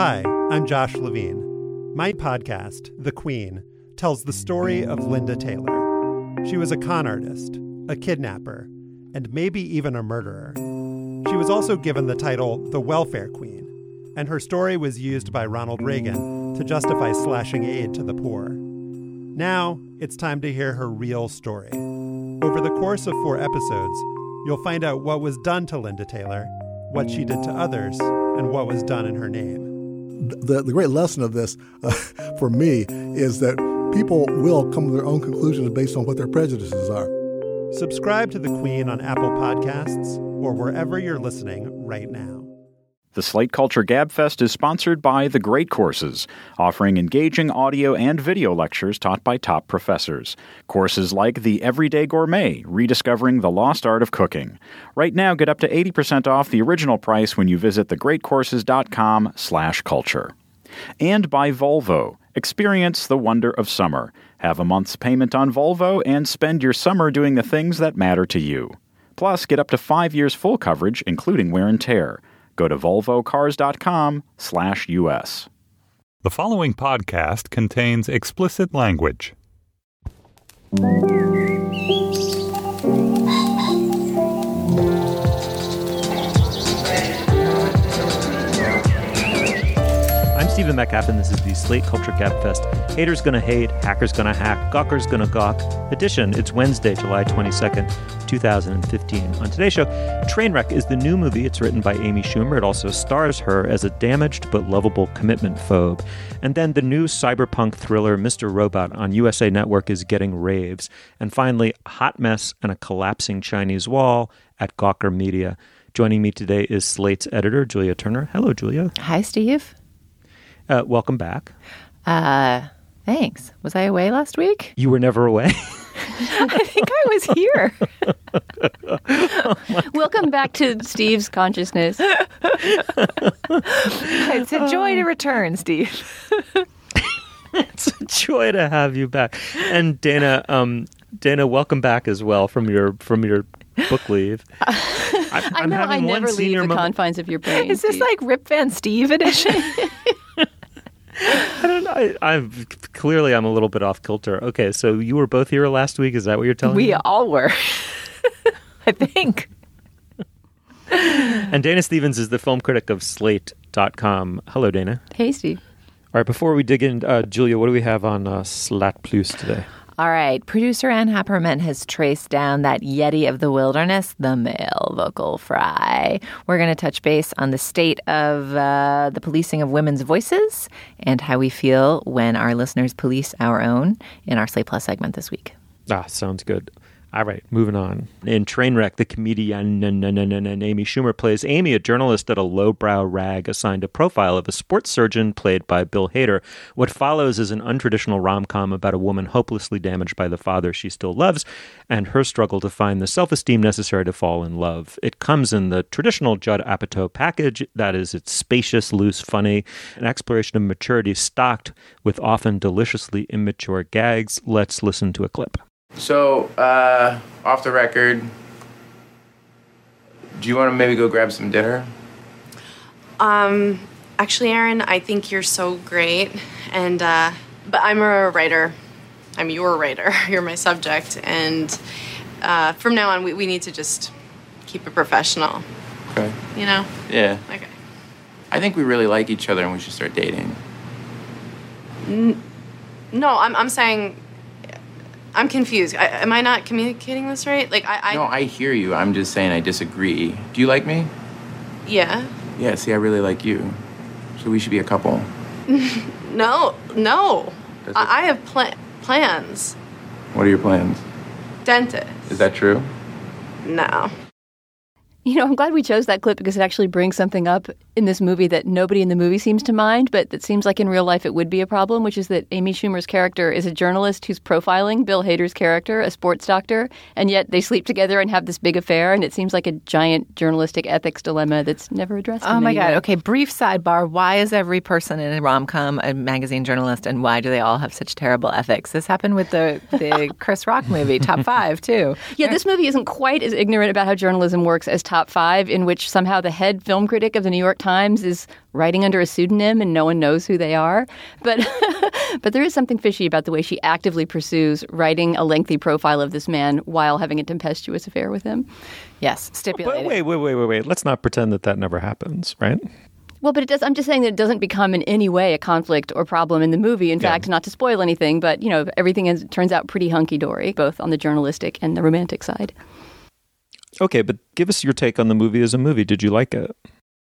Hi, I'm Josh Levine. My podcast, The Queen, tells the story of Linda Taylor. She was a con artist, a kidnapper, and maybe even a murderer. She was also given the title the Welfare Queen, and her story was used by Ronald Reagan to justify slashing aid to the poor. Now, it's time to hear her real story. Over the course of 4 episodes, you'll find out what was done to Linda Taylor, what she did to others, and what was done in her name. The great lesson of this, for me, is that people will come to their own conclusions based on what their prejudices are. Subscribe to The Queen on Apple Podcasts or wherever you're listening right now. The Slate Culture Gabfest is sponsored by The Great Courses, offering engaging audio and video lectures taught by top professors. Courses like The Everyday Gourmet, Rediscovering the Lost Art of Cooking. Right now, get up to 80% off the original price when you visit thegreatcourses.com/culture. And by Volvo. Experience the wonder of summer. Have a month's payment on Volvo and spend your summer doing the things that matter to you. Plus, get up to 5 years full coverage, including wear and tear. Go to volvocars.com/US. The following podcast contains explicit language. I'm Stephen Metcalf, and this is the Slate Culture Gabfest. Haters gonna hate, hackers gonna hack, gawkers gonna gawk edition. It's Wednesday, July 22nd, 2015. On today's show, Trainwreck is the new movie. It's written by Amy Schumer. It also stars her as a damaged but lovable commitment phobe. And then the new cyberpunk thriller Mr. Robot on USA Network is getting raves. And finally, a hot mess and a collapsing Chinese wall at Gawker Media. Joining me today is Slate's editor, Julia Turner. Hello, Julia. Hi, Steve. Welcome back. Thanks. Was I away last week? You were never away. I think I was here. Welcome back to Steve's consciousness. It's a joy to return, Steve. It's a joy to have you back. And Dana, welcome back as well from your book leave. I know I never leave the confines of your brain. Is this Steve? like Rip Van Steve edition? I don't know. I'm a little bit off kilter. Okay, so you were both here last week. Is that what you're telling me? We all were. I think. And Dana Stevens is the film critic of Slate.com. Hello, Dana. Hey, Steve. All right, before we dig in, Julia, what do we have on Slat Plus today? All right. Producer Ann Happerman has traced down that yeti of the wilderness, the male vocal fry. We're going to touch base on the state of the policing of women's voices and how we feel when our listeners police our own in our Slate Plus segment this week. Sounds good. All right, moving on. In Trainwreck, the comedian Amy Schumer plays Amy, a journalist at a lowbrow rag assigned a profile of a sports surgeon played by Bill Hader. What follows is an untraditional rom-com about a woman hopelessly damaged by the father she still loves and her struggle to find the self-esteem necessary to fall in love. It comes in the traditional Judd Apatow package. That is, it's spacious, loose, funny, an exploration of maturity stocked with often deliciously immature gags. Let's listen to a clip. So, off the record, do you want to maybe go grab some dinner? Actually, Aaron, I think you're so great, and, but I'm a writer. I'm your writer. You're my subject, and, from now on, we need to just keep it professional. Okay. You know? Yeah. Okay. I think we really like each other and we should start dating. No, I'm saying... I'm confused. Am I not communicating this right? Like, No, I hear you. I'm just saying I disagree. Do you like me? Yeah. Yeah, see, I really like you. So we should be a couple. No. I have plans. What are your plans? Dentist. Is that true? No. You know, I'm glad we chose that clip because it actually brings something up in this movie that nobody in the movie seems to mind, but that seems like in real life it would be a problem, which is that Amy Schumer's character is a journalist who's profiling Bill Hader's character, a sports doctor, and yet they sleep together and have this big affair, and it seems like a giant journalistic ethics dilemma that's never addressed. Oh my God. Okay, brief sidebar. Why is every person in a rom-com a magazine journalist, and why do they all have such terrible ethics? This happened with the Chris Rock movie, Top 5, too. Yeah, this movie isn't quite as ignorant about how journalism works as Top 5, in which somehow the head film critic of the New York Times Times is writing under a pseudonym and no one knows who they are. But but there is something fishy about the way she actively pursues writing a lengthy profile of this man while having a tempestuous affair with him. Yes, stipulated. But wait. Let's not pretend that never happens, right? Well, but it does. I'm just saying that it doesn't become in any way a conflict or problem in the movie. In fact, not to spoil anything, but, everything turns out pretty hunky-dory, both on the journalistic and the romantic side. Okay, but give us your take on the movie as a movie. Did you like it?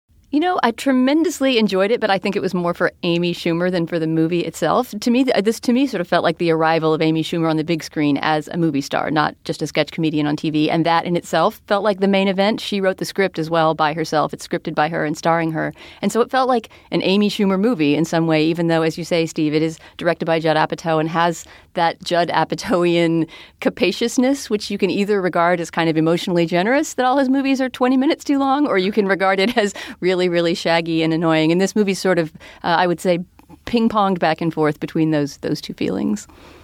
I tremendously enjoyed it, but I think it was more for Amy Schumer than for the movie itself. To me, this sort of felt like the arrival of Amy Schumer on the big screen as a movie star, not just a sketch comedian on TV. And that in itself felt like the main event. She wrote the script as well by herself. It's scripted by her and starring her. And so it felt like an Amy Schumer movie in some way, even though, as you say, Steve, it is directed by Judd Apatow and has that Judd Apatowian capaciousness, which you can either regard as kind of emotionally generous, that all his movies are 20 minutes too long, or you can regard it as really, really shaggy and annoying. And this movie sort of, I would say, ping-ponged back and forth between those two feelings.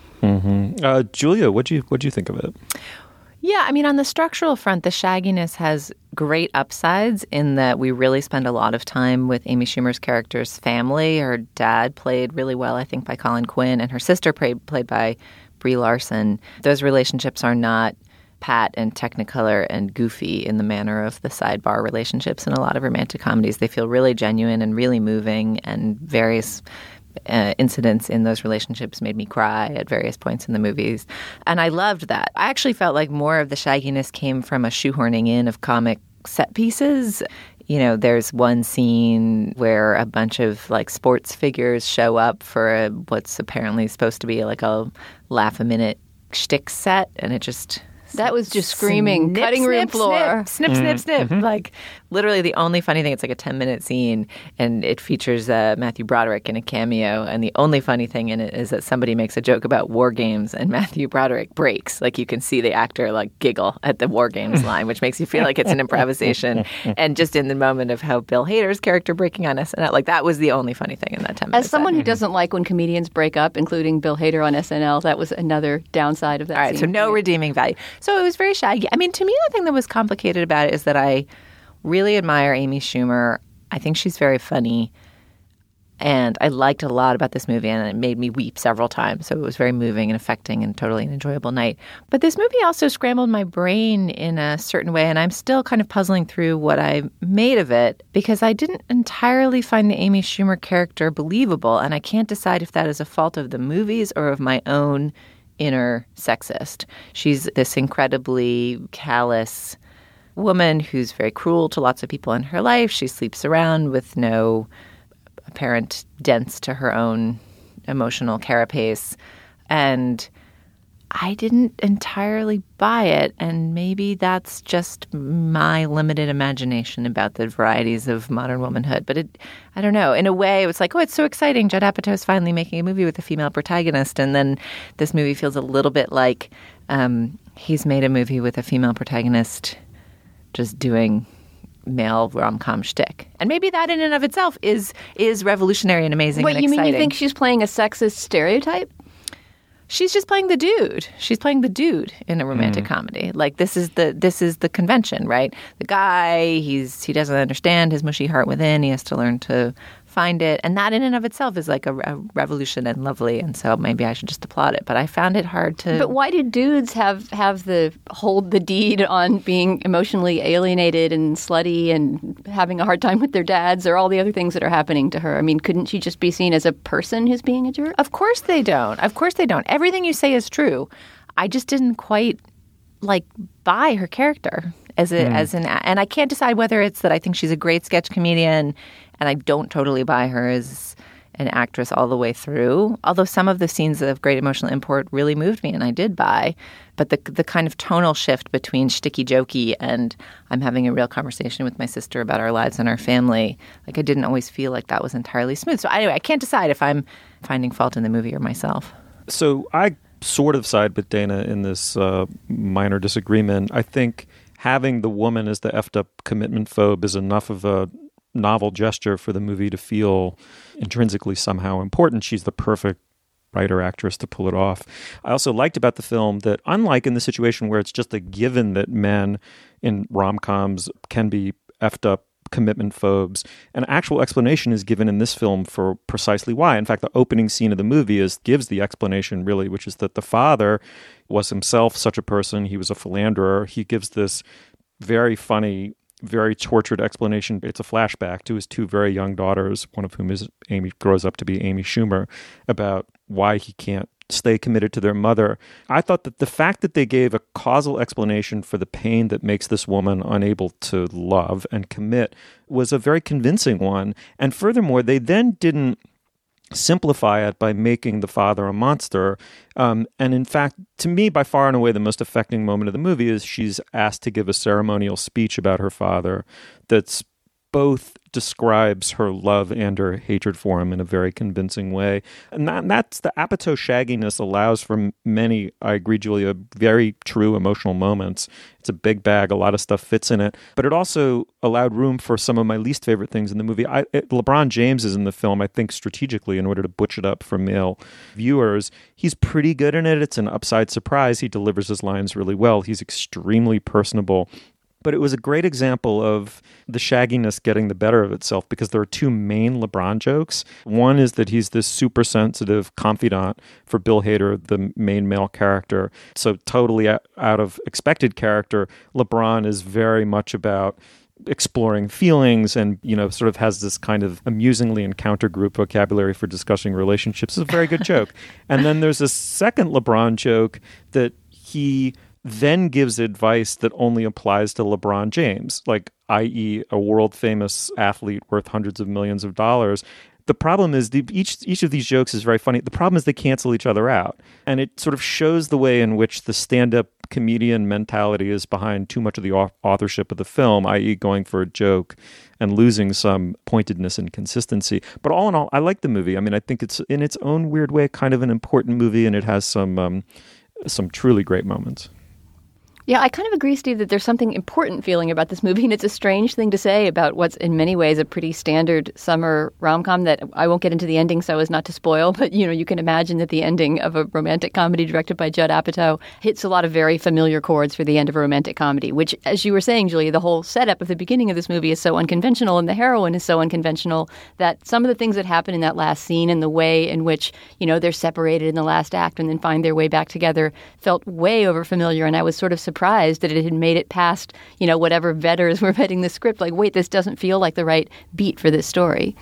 Mm-hmm. Julia, what'd you think of it? Yeah, I mean, on the structural front, the shagginess has great upsides in that we really spend a lot of time with Amy Schumer's character's family. Her dad played really well, I think, by Colin Quinn, and her sister played by Brie Larson. Those relationships are not pat and technicolor and goofy in the manner of the sidebar relationships in a lot of romantic comedies. They feel really genuine and really moving, and various incidents in those relationships made me cry at various points in the movies. And I loved that. I actually felt like more of the shagginess came from a shoehorning in of comic set pieces. There's one scene where a bunch of sports figures show up for what's apparently supposed to be like a laugh-a-minute shtick set, and it just... That was just screaming, cutting room floor. Snip. Like, literally the only funny thing, it's like a 10-minute scene, and it features Matthew Broderick in a cameo, and the only funny thing in it is that somebody makes a joke about war games, and Matthew Broderick breaks. Like, you can see the actor, giggle at the war games line, which makes you feel like it's an improvisation. And just in the moment of how Bill Hader's character breaking on SNL, that was the only funny thing in that 10 minutes. As someone who doesn't like when comedians break up, including Bill Hader on SNL, that was another downside of that scene. All right, so no redeeming value. So it was very shaggy. I mean, to me, the thing that was complicated about it is that I really admire Amy Schumer. I think she's very funny. And I liked a lot about this movie, and it made me weep several times. So it was very moving and affecting and totally an enjoyable night. But this movie also scrambled my brain in a certain way, and I'm still kind of puzzling through what I made of it, because I didn't entirely find the Amy Schumer character believable, and I can't decide if that is a fault of the movies or of my own inner sexist. She's this incredibly callous woman who's very cruel to lots of people in her life. She sleeps around with no apparent dents to her own emotional carapace. And I didn't entirely buy it, and maybe that's just my limited imagination about the varieties of modern womanhood. But I don't know. In a way, it was like, oh, it's so exciting. Judd Apatow's finally making a movie with a female protagonist. And then this movie feels a little bit like he's made a movie with a female protagonist just doing male rom-com shtick. And maybe that in and of itself is revolutionary and amazing and exciting. Wait, you mean you think she's playing a sexist stereotype? She's just playing the dude. She's playing the dude in a romantic comedy. This is the convention, right? The guy, he doesn't understand his mushy heart within. He has to learn to find it. And that in and of itself is like a revolution and lovely. And so maybe I should just applaud it. But I found it hard to... But why do dudes have the hold the deed on being emotionally alienated and slutty and having a hard time with their dads, or all the other things that are happening to her? I mean, couldn't she just be seen as a person who's being a jerk? Of course they don't. Everything you say is true. I just didn't quite buy her character and I can't decide whether it's that I think she's a great sketch comedian and I don't totally buy her as an actress all the way through. Although some of the scenes of great emotional import really moved me, and I did buy. But the kind of tonal shift between shticky jokey and I'm having a real conversation with my sister about our lives and our family, I didn't always feel like that was entirely smooth. So anyway, I can't decide if I'm finding fault in the movie or myself. So I sort of side with Dana in this minor disagreement. I think having the woman as the effed up commitment phobe is enough of a novel gesture for the movie to feel intrinsically somehow important. She's the perfect writer-actress to pull it off. I also liked about the film that, unlike in the situation where it's just a given that men in rom-coms can be effed up commitment phobes. An actual explanation is given in this film for precisely why. In fact, the opening scene of the movie gives the explanation, really, which is that the father was himself such a person. He was a philanderer. He gives this very funny, very tortured explanation. It's a flashback to his two very young daughters, one of whom grows up to be Amy Schumer, about why he can't stay committed to their mother. I thought that the fact that they gave a causal explanation for the pain that makes this woman unable to love and commit was a very convincing one. And furthermore, they then didn't simplify it by making the father a monster. And in fact, to me, by far and away, the most affecting moment of the movie is she's asked to give a ceremonial speech about her father that's both describes her love and her hatred for him in a very convincing way. And that's the Apatow shagginess allows for many, I agree, Julia, very true emotional moments. It's a big bag. A lot of stuff fits in it. But it also allowed room for some of my least favorite things in the movie. LeBron James is in the film, I think, strategically in order to butch it up for male viewers. He's pretty good in it. It's an upside surprise. He delivers his lines really well. He's extremely personable. But it was a great example of the shagginess getting the better of itself because there are two main LeBron jokes. One is that he's this super sensitive confidant for Bill Hader, the main male character. So totally out of expected character, LeBron is very much about exploring feelings and, sort of has this kind of amusingly encounter group vocabulary for discussing relationships. It's a very good joke. And then there's a second LeBron joke that he then gives advice that only applies to LeBron James, like, i.e. a world-famous athlete worth hundreds of millions of dollars. The problem is each of these jokes is very funny. The problem is they cancel each other out. And it sort of shows the way in which the stand-up comedian mentality is behind too much of the authorship of the film, i.e. going for a joke and losing some pointedness and consistency. But all in all, I like the movie. I mean, I think it's, in its own weird way, kind of an important movie, and it has some truly great moments. Yeah, I kind of agree, Steve, that there's something important feeling about this movie, and it's a strange thing to say about what's in many ways a pretty standard summer rom-com that I won't get into the ending so as not to spoil, but, you can imagine that the ending of a romantic comedy directed by Judd Apatow hits a lot of very familiar chords for the end of a romantic comedy, which, as you were saying, Julia, the whole setup of the beginning of this movie is so unconventional, and the heroine is so unconventional that some of the things that happen in that last scene and the way in which, they're separated in the last act and then find their way back together felt way overfamiliar, and I was sort of surprised that it had made it past, whatever vetters were vetting the script. Like, wait, this doesn't feel like the right beat for this story.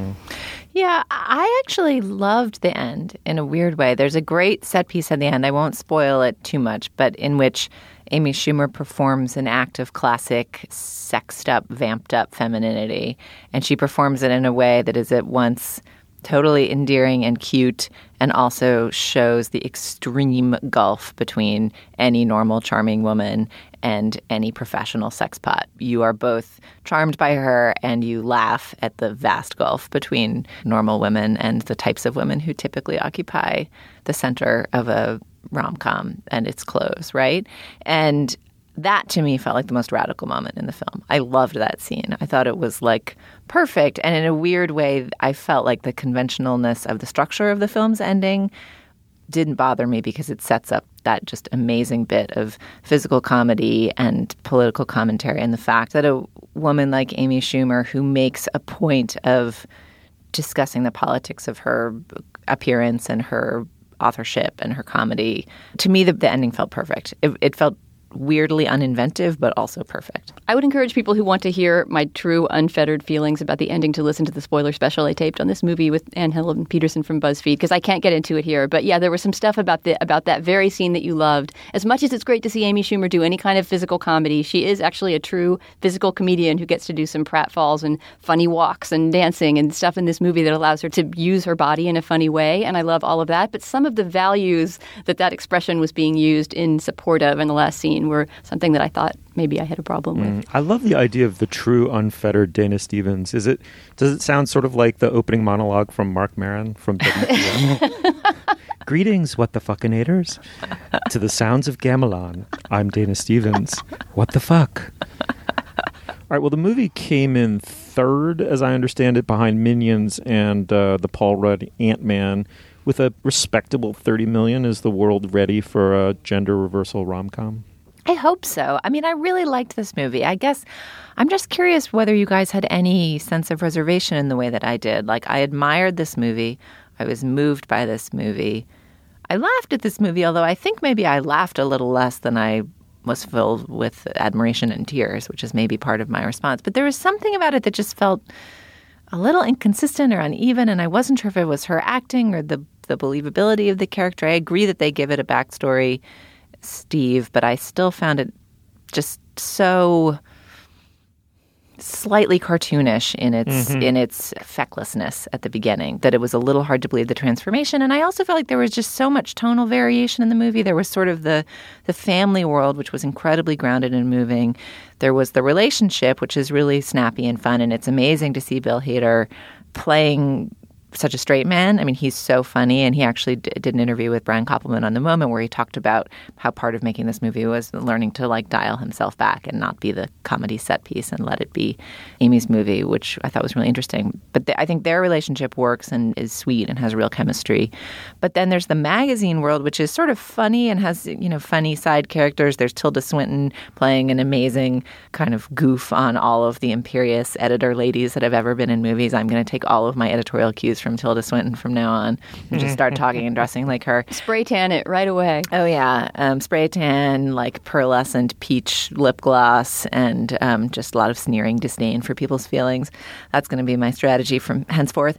Yeah, I actually loved the end in a weird way. There's a great set piece at the end. I won't spoil it too much, but in which Amy Schumer performs an act of classic sexed up, vamped up femininity. And she performs it in a way that is at once totally endearing and cute, and also shows the extreme gulf between any normal, charming woman and any professional sexpot. You are both charmed by her and you laugh at the vast gulf between normal women and the types of women who typically occupy the center of a rom-com and its close, right? And that, to me, felt like the most radical moment in the film. I loved that scene. I thought it was, perfect. And in a weird way, I felt like the conventionalness of the structure of the film's ending didn't bother me because it sets up that just amazing bit of physical comedy and political commentary. And the fact that a woman like Amy Schumer, who makes a point of discussing the politics of her appearance and her authorship and her comedy, to me, the ending felt perfect. It felt weirdly uninventive, but also perfect. I would encourage people who want to hear my true unfettered feelings about the ending to listen to the spoiler special I taped on this movie with Anne Helen Peterson from BuzzFeed, because I can't get into it here. But yeah, there was some stuff about that very scene that you loved. As much as it's great to see Amy Schumer do any kind of physical comedy, she is actually a true physical comedian who gets to do some pratfalls and funny walks and dancing and stuff in this movie that allows her to use her body in a funny way. And I love all of that. But some of the values that expression was being used in support of in the last scene were something that I thought maybe I had a problem with. I love the idea of the true unfettered Dana Stevens. Does it sound sort of like the opening monologue from Marc Maron from WTM? Greetings, what the fuckinators. To the sounds of Gamelan, I'm Dana Stevens. What the fuck? All right, well, the movie came in third, as I understand it, behind Minions and the Paul Rudd Ant-Man, with a respectable $30 million. Is the world ready for a gender reversal rom-com? I hope so. I mean, I really liked this movie. I guess I'm just curious whether you guys had any sense of reservation in the way that I did. Like, I admired this movie. I was moved by this movie. I laughed at this movie, although I think maybe I laughed a little less than I was filled with admiration and tears, which is maybe part of my response. But there was something about it that just felt a little inconsistent or uneven, and I wasn't sure if it was her acting or the believability of the character. I agree that they give it a backstory, Steve, but I still found it just so slightly cartoonish in its fecklessness at the beginning that it was a little hard to believe the transformation. And I also felt like there was just so much tonal variation in the movie. There was sort of the family world, which was incredibly grounded and moving. There was the relationship, which is really snappy and fun. And it's amazing to see Bill Hader playing such a straight man. I mean, he's so funny. And he actually did an interview with Brian Koppelman on The Moment where he talked about how part of making this movie was learning to like dial himself back and not be the comedy set piece and let it be Amy's movie, which I thought was really interesting. But I think their relationship works and is sweet and has real chemistry. But then there's the magazine world, which is sort of funny and has, funny side characters. There's Tilda Swinton playing an amazing kind of goof on all of the imperious editor ladies that have ever been in movies. I'm going to take all of my editorial cues from Tilda Swinton from now on and just start talking and dressing like her. Spray tan it right away. Oh, yeah. Spray tan, like pearlescent peach lip gloss, and just a lot of sneering disdain for people's feelings. That's going to be my strategy from henceforth.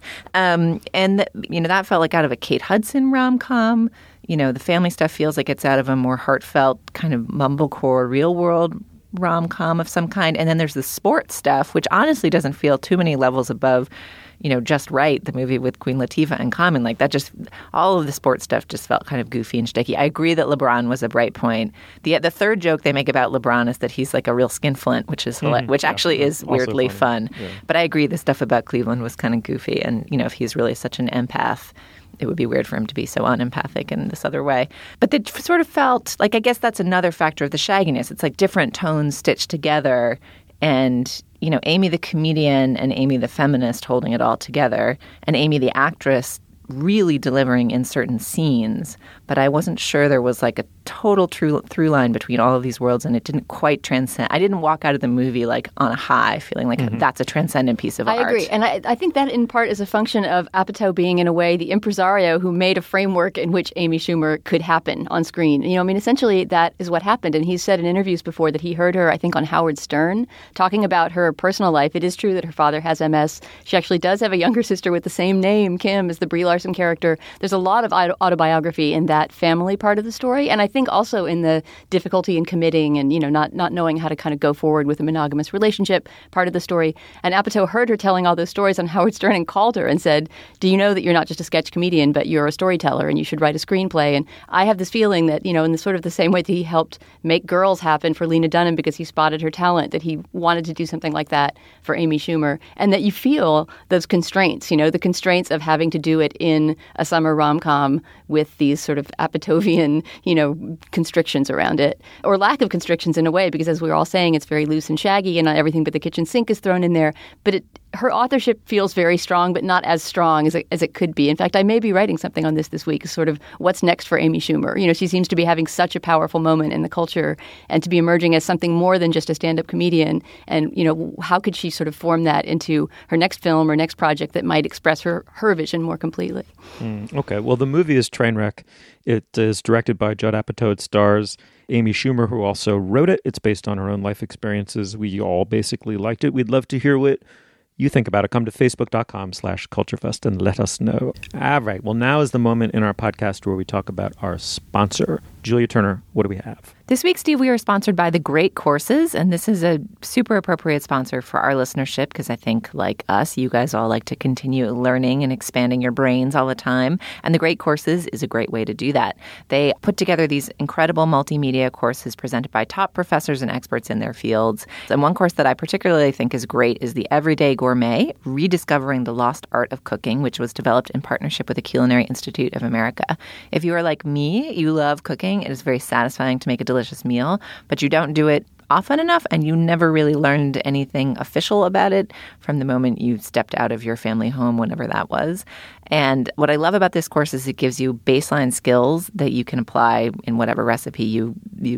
That felt like out of a Kate Hudson rom-com. The family stuff feels like it's out of a more heartfelt kind of mumblecore real world rom-com of some kind. And then there's the sports stuff, which honestly doesn't feel too many levels above Just Right, the movie with Queen Latifah and Common. Like that all of the sports stuff just felt kind of goofy and sticky. I agree that LeBron was a bright point. The third joke they make about LeBron is that he's like a real skinflint, which is actually is weirdly fun. Yeah. But I agree the stuff about Cleveland was kind of goofy. And, if he's really such an empath, it would be weird for him to be so unempathic in this other way. But it sort of felt like, I guess that's another factor of the shagginess. It's like different tones stitched together. And, Amy the comedian and Amy the feminist holding it all together, and Amy the actress really delivering in certain scenes. But I wasn't sure there was like a total through line between all of these worlds, and it didn't quite transcend. I didn't walk out of the movie like on a high, feeling like that's a transcendent piece of art. I agree. And I think that in part is a function of Apatow being, in a way, the impresario who made a framework in which Amy Schumer could happen on screen. Essentially that is what happened. And he's said in interviews before that he heard her, I think, on Howard Stern, talking about her personal life. It is true that her father has MS. She actually does have a younger sister with the same name, Kim, as the Brie Larson character. There's a lot of autobiography in that family part of the story. And I think also in the difficulty in committing and, not knowing how to kind of go forward with a monogamous relationship part of the story. And Apatow heard her telling all those stories on Howard Stern and called her and said, do you know that you're not just a sketch comedian, but you're a storyteller and you should write a screenplay? And I have this feeling that, in the sort of the same way that he helped make Girls happen for Lena Dunham because he spotted her talent, that he wanted to do something like that for Amy Schumer. And that you feel those constraints, the constraints of having to do it in a summer rom-com with these sort of Apatovian, constrictions around it, or lack of constrictions in a way, because as we were all saying, it's very loose and shaggy and not everything but the kitchen sink is thrown in there. But her authorship feels very strong, but not as strong as it could be. In fact, I may be writing something on this week, sort of what's next for Amy Schumer. She seems to be having such a powerful moment in the culture and to be emerging as something more than just a stand-up comedian. And, how could she sort of form that into her next film or next project that might express her vision more completely? Okay. Well, the movie is Trainwreck. It is directed by Judd Apatow. It stars Amy Schumer, who also wrote it. It's based on her own life experiences. We all basically liked it. We'd love to hear what you think about it. Come to facebook.com/culturefest and let us know. All right. Well, now is the moment in our podcast where we talk about our sponsor. Julia Turner, what do we have? This week, Steve, we are sponsored by The Great Courses, and this is a super appropriate sponsor for our listenership because I think, like us, you guys all like to continue learning and expanding your brains all the time, and The Great Courses is a great way to do that. They put together these incredible multimedia courses presented by top professors and experts in their fields, and one course that I particularly think is great is the Everyday Gourmet, Rediscovering the Lost Art of Cooking, which was developed in partnership with the Culinary Institute of America. If you are like me, you love cooking. It is very satisfying to make a delicious meal, but you don't do it often enough, and you never really learned anything official about it from the moment you stepped out of your family home, whenever that was. And what I love about this course is it gives you baseline skills that you can apply in whatever recipe you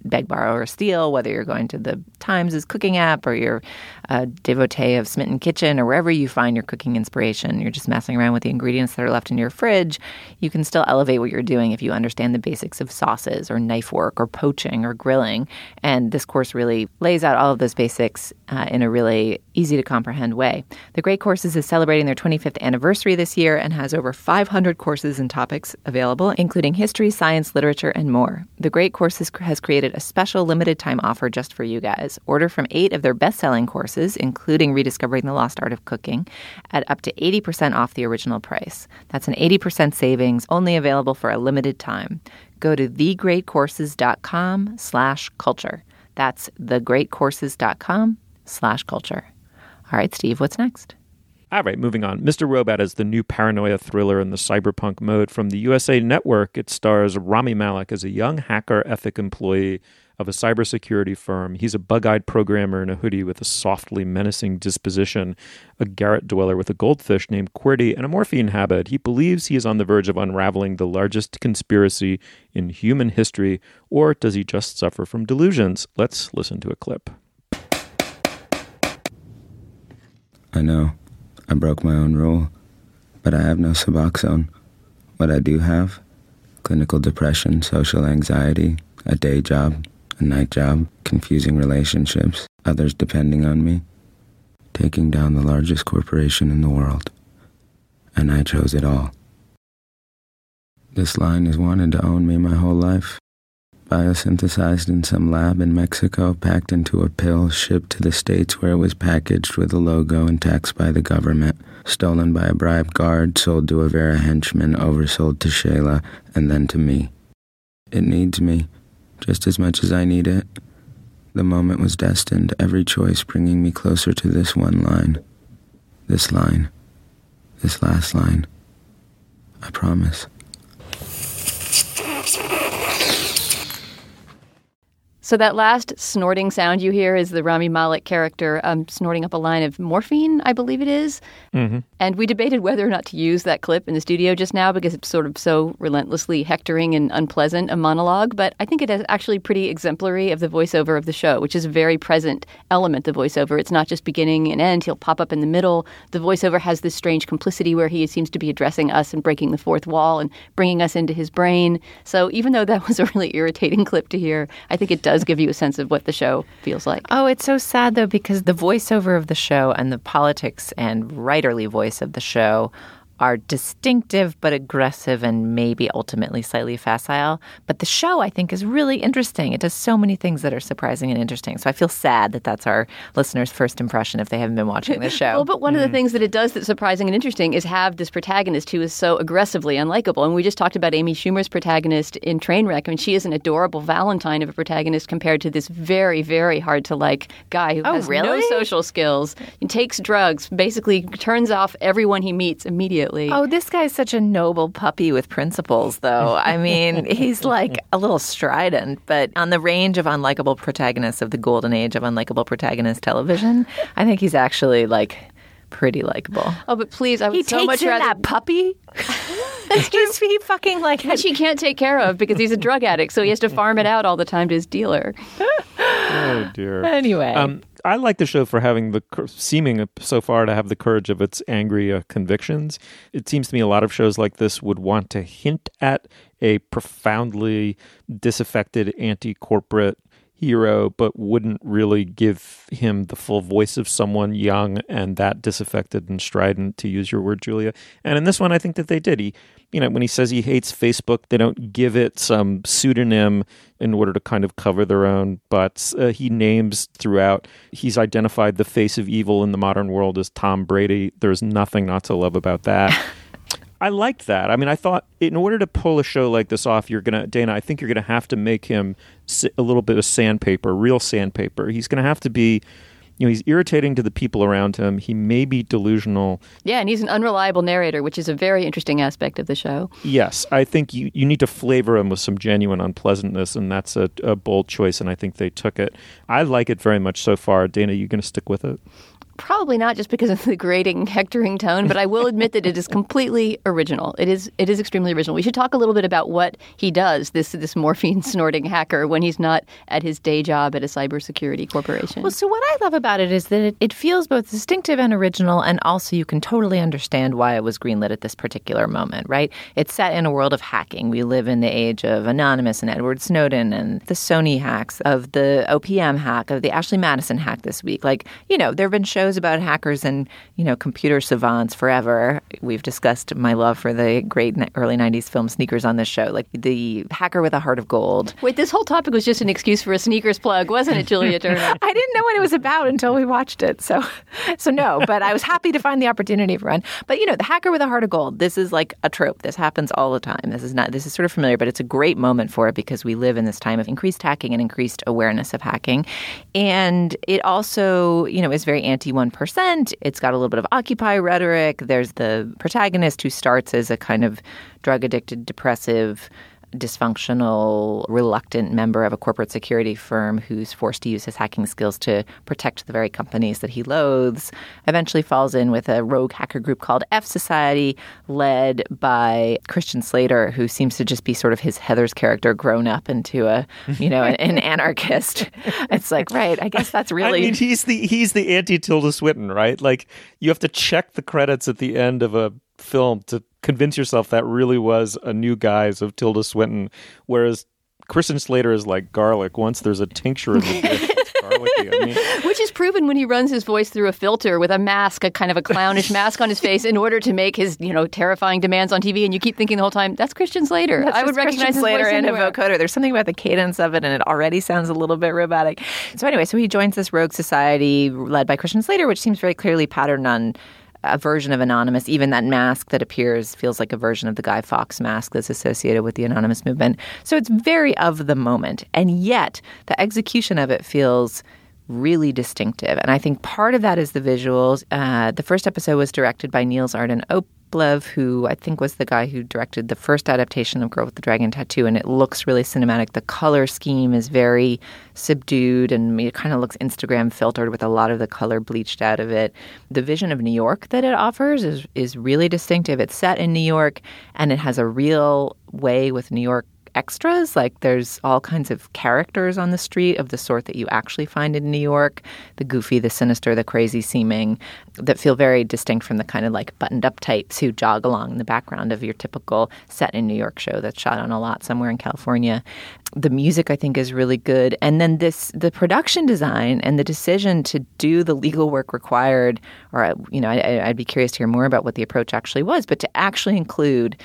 beg, borrow, or steal, whether you're going to the Times' cooking app or you're a devotee of Smitten Kitchen or wherever you find your cooking inspiration, you're just messing around with the ingredients that are left in your fridge, you can still elevate what you're doing if you understand the basics of sauces or knife work or poaching or grilling. And this course really lays out all of those basics in a really easy-to-comprehend way. The Great Courses is celebrating their 25th anniversary this year and has over 500 courses and topics available, including history, science, literature, and more. The Great Courses has created a special limited-time offer just for you guys. Order from 8 of their best-selling courses, including Rediscovering the Lost Art of Cooking, at up to 80% off the original price. That's an 80% savings, only available for a limited time. Go to thegreatcourses.com/culture. That's thegreatcourses.com/culture. All right, Steve, what's next? All right, moving on. Mr. Robot is the new paranoia thriller in the cyberpunk mode from the USA Network. It stars Rami Malek as a young hacker ethic employee of a cybersecurity firm. He's a bug-eyed programmer in a hoodie with a softly menacing disposition, a garret dweller with a goldfish named QWERTY, and a morphine habit. He believes he is on the verge of unraveling the largest conspiracy in human history, or does he just suffer from delusions? Let's listen to a clip. I know. I broke my own rule, but I have no Suboxone. What I do have, clinical depression, social anxiety, a day job, a night job, confusing relationships, others depending on me, taking down the largest corporation in the world. And I chose it all. This line has wanted to own me my whole life. Biosynthesized in some lab in Mexico, packed into a pill, shipped to the States where it was packaged with a logo and taxed by the government, stolen by a bribed guard, sold to a Vera henchman, oversold to Shayla, and then to me. It needs me, just as much as I need it. The moment was destined, every choice bringing me closer to this one line. This line. This last line. I promise. So that last snorting sound you hear is the Rami Malek character snorting up a line of morphine, I believe it is. Mm-hmm. And we debated whether or not to use that clip in the studio just now because it's sort of so relentlessly hectoring and unpleasant a monologue. But I think it is actually pretty exemplary of the voiceover of the show, which is a very present element of voiceover. It's not just beginning and end. He'll pop up in the middle. The voiceover has this strange complicity where he seems to be addressing us and breaking the fourth wall and bringing us into his brain. So even though that was a really irritating clip to hear, I think it does give you a sense of what the show feels like. Oh, it's so sad, though, because the voiceover of the show and the politics and writerly voice of the show are distinctive but aggressive and maybe ultimately slightly facile. But the show, I think, is really interesting. It does so many things that are surprising and interesting. So I feel sad that that's our listeners' first impression if they haven't been watching the show. Well, but one of the things that it does that's surprising and interesting is have this protagonist who is so aggressively unlikable. And we just talked about Amy Schumer's protagonist in Trainwreck. I mean, she is an adorable Valentine of a protagonist compared to this very, very hard-to-like guy who has no social skills, and takes drugs, basically turns off everyone he meets immediately. Oh, this guy's such a noble puppy with principles, though. I mean, he's like a little strident, but on the range of unlikable protagonists of the golden age of unlikable protagonist television, I think he's actually like pretty likable. Oh, but please, I would so much rather that puppy. He fucking like which he can't take care of because he's a drug addict, so he has to farm it out all the time to his dealer. Oh dear. Anyway, I like the show for having seeming so far to have the courage of its angry convictions. It seems to me a lot of shows like this would want to hint at a profoundly disaffected anti-corporate hero, but wouldn't really give him the full voice of someone young and that disaffected and strident, to use your word, Julia. And in this one, I think that they did. He, when he says he hates Facebook, they don't give it some pseudonym in order to kind of cover their own butts. He names throughout, he's identified the face of evil in the modern world as Tom Brady. There's nothing not to love about that. I liked that. I mean, I thought in order to pull a show like this off, Dana, I think you're going to have to make him a little bit of sandpaper, real sandpaper. He's going to have to be, he's irritating to the people around him. He may be delusional. Yeah, and he's an unreliable narrator, which is a very interesting aspect of the show. Yes, I think you need to flavor him with some genuine unpleasantness, and that's a bold choice, and I think they took it. I like it very much so far. Dana, you going to stick with it? Probably not just because of the grating, hectoring tone, but I will admit that it is completely original. It is extremely original. We should talk a little bit about what he does, this morphine-snorting hacker, when he's not at his day job at a cybersecurity corporation. Well, so what I love about it is that it feels both distinctive and original, and also you can totally understand why it was greenlit at this particular moment, right? It's set in a world of hacking. We live in the age of Anonymous and Edward Snowden and the Sony hacks, of the OPM hack, of the Ashley Madison hack this week. Like, there have been shows about hackers and, computer savants forever. We've discussed my love for the great early 90s film Sneakers on this show, like the hacker with a heart of gold. Wait, this whole topic was just an excuse for a sneakers plug, wasn't it, Julia Turner? I didn't know what it was about until we watched it. So no, but I was happy to find the opportunity for one. But, the hacker with a heart of gold, this is like a trope. This happens all the time. This is sort of familiar, but it's a great moment for it because we live in this time of increased hacking and increased awareness of hacking. And it also, is very anti-1%. It's got a little bit of Occupy rhetoric. There's the protagonist who starts as a kind of drug-addicted, depressive, dysfunctional, reluctant member of a corporate security firm who's forced to use his hacking skills to protect the very companies that he loathes, eventually falls in with a rogue hacker group called F Society, led by Christian Slater, who seems to just be sort of his Heathers character grown up into an anarchist. It's like, right, I guess that's really... I mean, he's the anti-Tilda Swinton, right? Like, you have to check the credits at the end of a film to convince yourself that really was a new guise of Tilda Swinton, whereas Christian Slater is like garlic. Once there's a tincture of the dish, it's garlicky. I mean, which is proven when he runs his voice through a filter with a mask, a kind of a clownish mask on his face, in order to make his terrifying demands on TV. And you keep thinking the whole time, that's Christian Slater. I would recognize his Slater in a vocoder. There's something about the cadence of it, and it already sounds a little bit robotic. So anyway, so he joins this rogue society led by Christian Slater, which seems very clearly patterned on a version of Anonymous. Even that mask that appears feels like a version of the Guy Fawkes mask that's associated with the Anonymous movement. So it's very of the moment. And yet the execution of it feels really distinctive. And I think part of that is the visuals. The first episode was directed by Niels Arden Oplev, who I think was the guy who directed the first adaptation of Girl with the Dragon Tattoo, and it looks really cinematic. The color scheme is very subdued, and it kind of looks Instagram filtered with a lot of the color bleached out of it. The vision of New York that it offers is really distinctive. It's set in New York, and it has a real way with New York extras. Like, there's all kinds of characters on the street of the sort that you actually find in New York, the goofy, the sinister, the crazy seeming, that feel very distinct from the kind of like buttoned up types who jog along in the background of your typical set in New York show that's shot on a lot somewhere in California. The music, I think, is really good. And then the production design and the decision to do the legal work required, or, I'd be curious to hear more about what the approach actually was, but to actually include,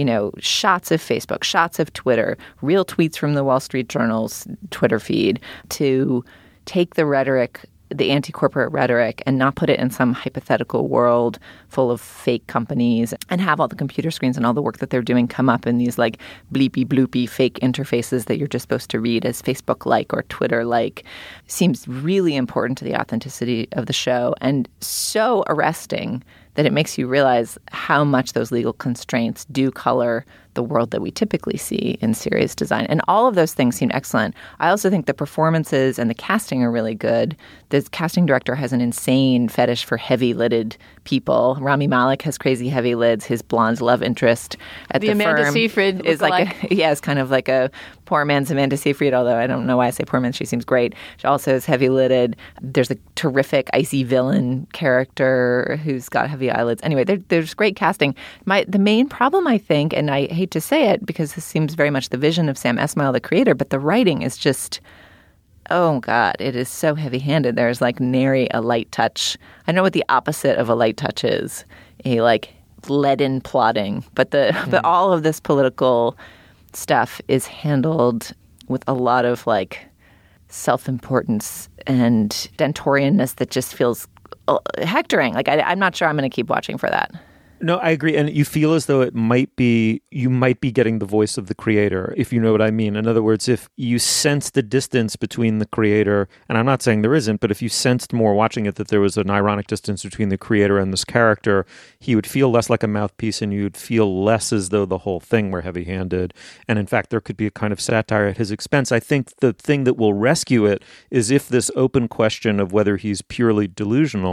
shots of Facebook, shots of Twitter, real tweets from the Wall Street Journal's Twitter feed, to take the rhetoric, the anti-corporate rhetoric, and not put it in some hypothetical world full of fake companies, and have all the computer screens and all the work that they're doing come up in these like bleepy bloopy fake interfaces that you're just supposed to read as Facebook-like or Twitter-like, seems really important to the authenticity of the show, and so arresting that it makes you realize how much those legal constraints do color the world that we typically see in serious design. And all of those things seem excellent. I also think the performances and the casting are really good. The casting director has an insane fetish for heavy-lidded people. Rami Malek has crazy heavy lids. His blonde love interest at the Amanda firm Seyfried is it's kind of like a poor man's Amanda Seyfried, although I don't know why I say poor man. She seems great. She also is heavy-lidded. There's a terrific icy villain character who's got heavy eyelids. Anyway, there's great casting. The main problem, I think, and I hate to say it because this seems very much the vision of Sam Esmail, the creator, but the writing is just, oh God, it is so heavy-handed. There's like nary a light touch. I know what the opposite of a light touch is, a like leaden plotting, but all of this political stuff is handled with a lot of like self-importance and stentorianness that just feels hectoring. Like I'm not sure I'm going to keep watching for that. No, I agree. And you feel as though you might be getting the voice of the creator, if you know what I mean. In other words, if you sense the distance between the creator, and I'm not saying there isn't, but if you sensed more watching it that there was an ironic distance between the creator and this character, he would feel less like a mouthpiece and you'd feel less as though the whole thing were heavy-handed. And in fact, there could be a kind of satire at his expense. I think the thing that will rescue it is if this open question of whether he's purely delusional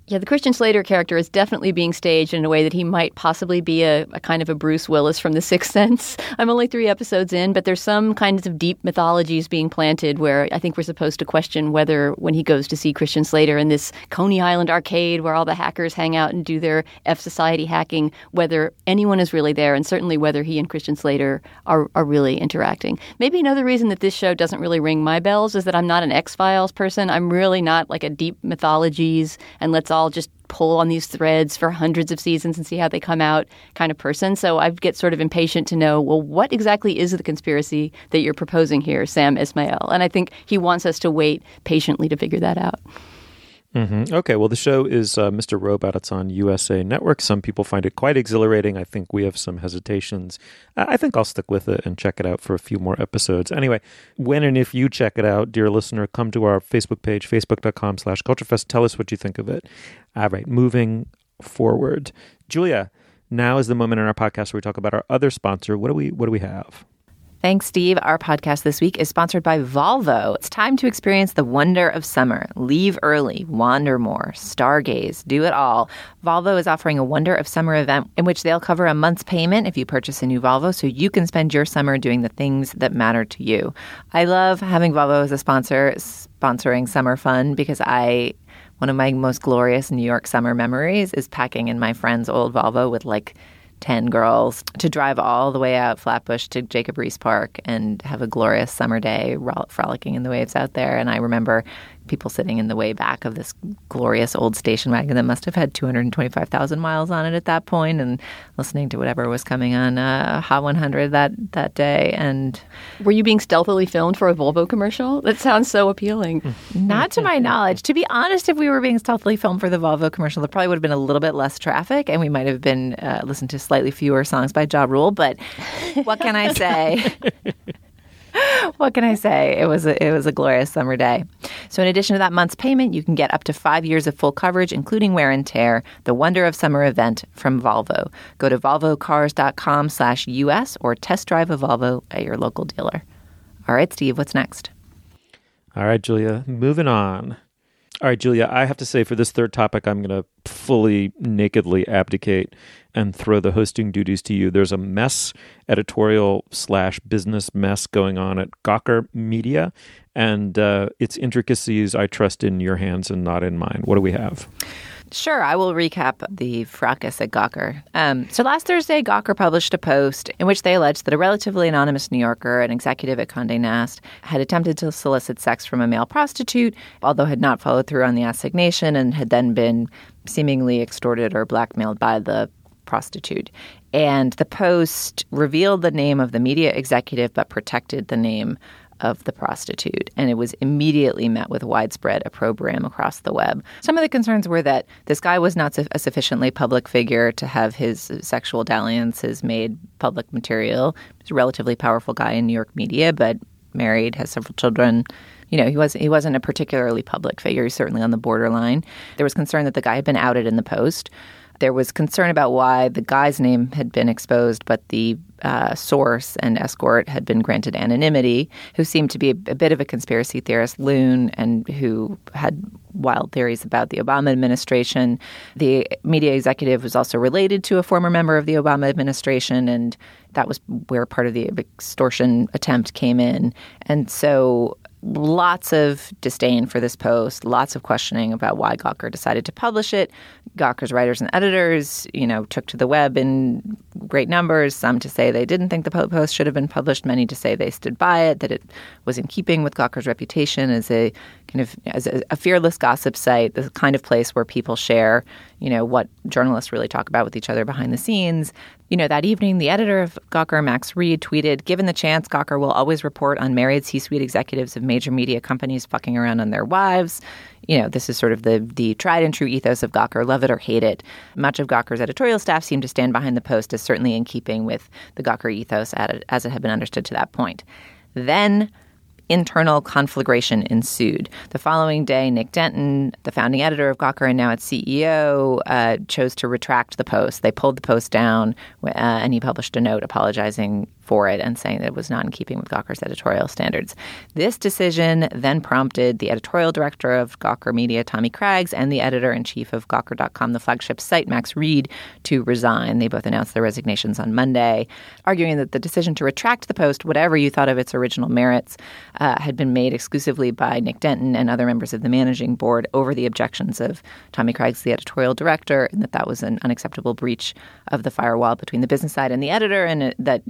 Yeah, the Christian Slater character is definitely being staged in a way that he might possibly be a kind of a Bruce Willis from The Sixth Sense. I'm only 3 episodes in, but there's some kinds of deep mythologies being planted where I think we're supposed to question whether when he goes to see Christian Slater in this Coney Island arcade where all the hackers hang out and do their F-Society hacking, whether anyone is really there and certainly whether he and Christian Slater are really interacting. Maybe another reason that this show doesn't really ring my bells is that I'm not an X-Files person. I'm really not like a deep mythologies and let's all just pull on these threads for hundreds of seasons and see how they come out kind of person. So I get sort of impatient to know, well, what exactly is the conspiracy that you're proposing here, Sam Esmail? And I think he wants us to wait patiently to figure that out. Mm-hmm. Okay, well, the show is Mr. Robot. It's on USA Network. Some people find it quite exhilarating. I think we have some hesitations. I think I'll stick with it and check it out for a few more episodes. Anyway, when and if you check it out, dear listener, come to our Facebook page, facebook.com/CultureFest. Tell us what you think of it. All right, moving forward. Julia, now is the moment in our podcast where we talk about our other sponsor. What do we have? Thanks, Steve. Our podcast this week is sponsored by Volvo. It's time to experience the wonder of summer. Leave early, wander more, stargaze, do it all. Volvo is offering a Wonder of Summer event in which they'll cover a month's payment if you purchase a new Volvo so you can spend your summer doing the things that matter to you. I love having Volvo as a sponsor, sponsoring summer fun, because one of my most glorious New York summer memories is packing in my friend's old Volvo with like 10 girls to drive all the way out Flatbush to Jacob Riis Park and have a glorious summer day frolicking in the waves out there. And I remember people sitting in the way back of this glorious old station wagon that must have had 225,000 miles on it at that point and listening to whatever was coming on Hot 100 that day. And were you being stealthily filmed for a Volvo commercial? That sounds so appealing. Not to my knowledge. To be honest, if we were being stealthily filmed for the Volvo commercial, there probably would have been a little bit less traffic and we might have been listened to slightly fewer songs by Ja Rule. But what can I say? What can I say? It was a glorious summer day. So in addition to that month's payment, you can get up to 5 years of full coverage, including wear and tear, the Wonder of Summer event from Volvo. Go to volvocars.com/US or test drive a Volvo at your local dealer. All right, Steve, what's next? All right, Julia, moving on. All right, Julia, I have to say for this third topic, I'm going to fully nakedly abdicate and throw the hosting duties to you. There's a mess, editorial/business mess going on at Gawker Media, and its intricacies I trust in your hands and not in mine. What do we have? Sure, I will recap the fracas at Gawker. So last Thursday, Gawker published a post in which they alleged that a relatively anonymous New Yorker, an executive at Condé Nast, had attempted to solicit sex from a male prostitute, although had not followed through on the assignation and had then been seemingly extorted or blackmailed by the prostitute. And the post revealed the name of the media executive but protected the name of the prostitute. And it was immediately met with widespread opprobrium across the web. Some of the concerns were that this guy was not a sufficiently public figure to have his sexual dalliances made public material. He's a relatively powerful guy in New York media, but married, has several children. You know, he wasn't a particularly public figure. He's certainly on the borderline. There was concern that the guy had been outed in the post. There was concern about why the guy's name had been exposed, but the source and escort had been granted anonymity, who seemed to be a bit of a conspiracy theorist loon and who had wild theories about the Obama administration. The media executive was also related to a former member of the Obama administration, and that was where part of the extortion attempt came in. And so lots of disdain for this post, lots of questioning about why Gawker decided to publish it. Gawker's writers and editors, took to the web in great numbers, some to say they didn't think the post should have been published, many to say they stood by it, that it was in keeping with Gawker's reputation as a fearless gossip site, the kind of place where people share, what journalists really talk about with each other behind the scenes. That evening, the editor of Gawker, Max Reed, tweeted, "Given the chance, Gawker will always report on married C-suite executives of major media companies fucking around on their wives." This is sort of the tried and true ethos of Gawker, love it or hate it. Much of Gawker's editorial staff seemed to stand behind the post as certainly in keeping with the Gawker ethos as it had been understood to that point. Then, internal conflagration ensued. The following day, Nick Denton, the founding editor of Gawker and now its CEO, chose to retract the post. They pulled the post down, and he published a note apologizing for it and saying that it was not in keeping with Gawker's editorial standards. This decision then prompted the editorial director of Gawker Media, Tommy Craggs, and the editor-in-chief of Gawker.com, the flagship site, Max Reed, to resign. They both announced their resignations on Monday, arguing that the decision to retract the post, whatever you thought of its original merits, had been made exclusively by Nick Denton and other members of the managing board over the objections of Tommy Craggs, the editorial director, and that was an unacceptable breach of the firewall between the business side and the editor, and that,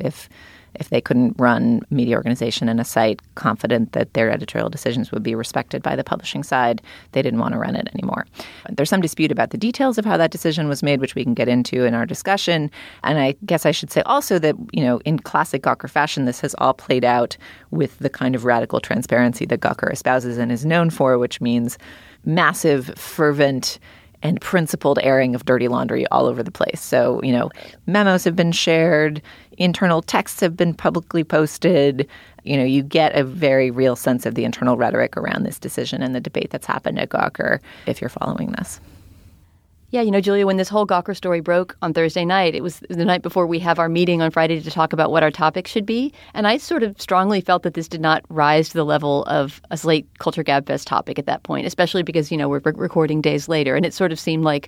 if they couldn't run a media organization and a site confident that their editorial decisions would be respected by the publishing side, they didn't want to run it anymore. There's some dispute about the details of how that decision was made, which we can get into in our discussion. And I guess I should say also that, in classic Gawker fashion, this has all played out with the kind of radical transparency that Gawker espouses and is known for, which means massive, fervent, and principled airing of dirty laundry all over the place. So, memos have been shared, internal texts have been publicly posted. You get a very real sense of the internal rhetoric around this decision and the debate that's happened at Gawker if you're following this. Yeah, Julia, when this whole Gawker story broke on Thursday night, it was the night before we have our meeting on Friday to talk about what our topic should be. And I sort of strongly felt that this did not rise to the level of a Slate Culture Gabfest topic at that point, especially because, we're recording days later. And it sort of seemed like,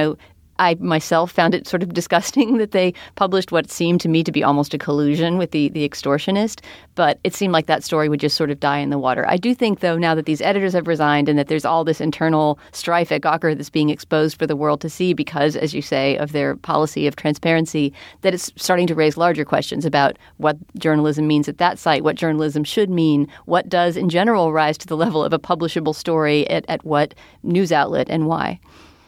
I myself found it sort of disgusting that they published what seemed to me to be almost a collusion with the extortionist. But it seemed like that story would just sort of die in the water. I do think, though, now that these editors have resigned and that there's all this internal strife at Gawker that's being exposed for the world to see because, as you say, of their policy of transparency, that it's starting to raise larger questions about what journalism means at that site, what journalism should mean, what does in general rise to the level of a publishable story at what news outlet and why.